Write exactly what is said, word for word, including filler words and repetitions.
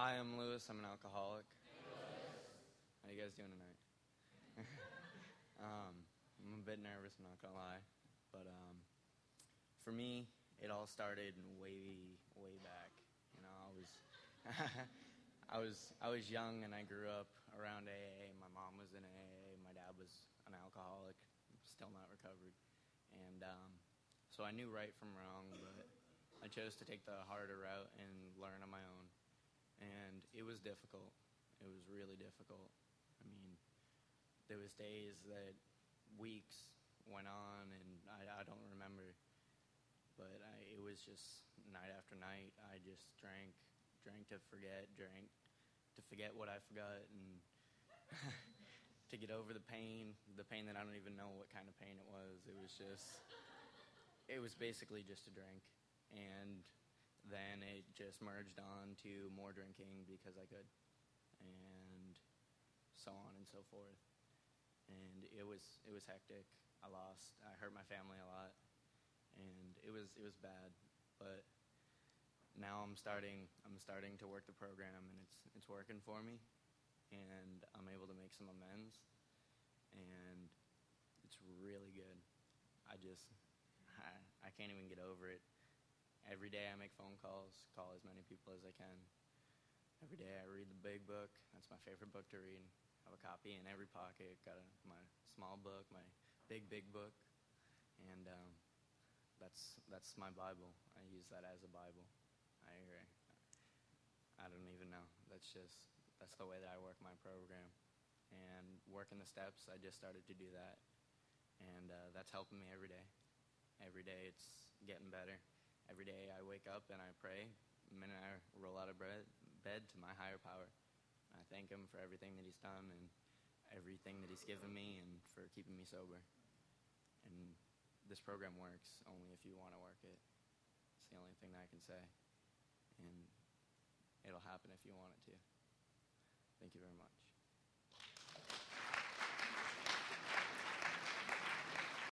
Hi, I'm Lewis. I'm an alcoholic. How you guys doing tonight? um, I'm a bit nervous, I'm not gonna lie, but um, for me, it all started way, way back. You know, I was, I was, I was young, and I grew up around A A. My mom was in A A. My dad was an alcoholic, still not recovered, and um, so I knew right from wrong, but I chose to take the harder route and learn on my own. And it was difficult. It was really difficult. I mean, there was days that weeks went on, and I, I don't remember. But I, it was just night after night. I just drank, drank to forget, drank to forget what I forgot, and to get over the pain, the pain that I don't even know what kind of pain it was. It was just, it was basically just a drink. And then it just merged on to more drinking because I could, and so on and so forth. And it was it was hectic. I lost. I hurt my family a lot, and it was it was bad. But now I'm starting I'm starting to work the program, and it's it's working for me, and I'm able to make some amends, and it's really good. I just I, I can't even get over it. Every day I make phone calls, call as many people as I can. Every day I read the big book. That's my favorite book to read. I have a copy in every pocket. Got a, my small book, my big, big book. And um, that's that's my Bible. I use that as a Bible. I, I don't even know. That's just, that's the way that I work my program. And working the steps, I just started to do that. And uh, that's helping me every day. Every day it's getting better. Every day I wake up and I pray. The minute I roll out of bed, bed to my higher power. I thank him for everything that he's done and everything that he's given me and for keeping me sober. And this program works only if you want to work it. It's the only thing that I can say. And it'll happen if you want it to. Thank you very much.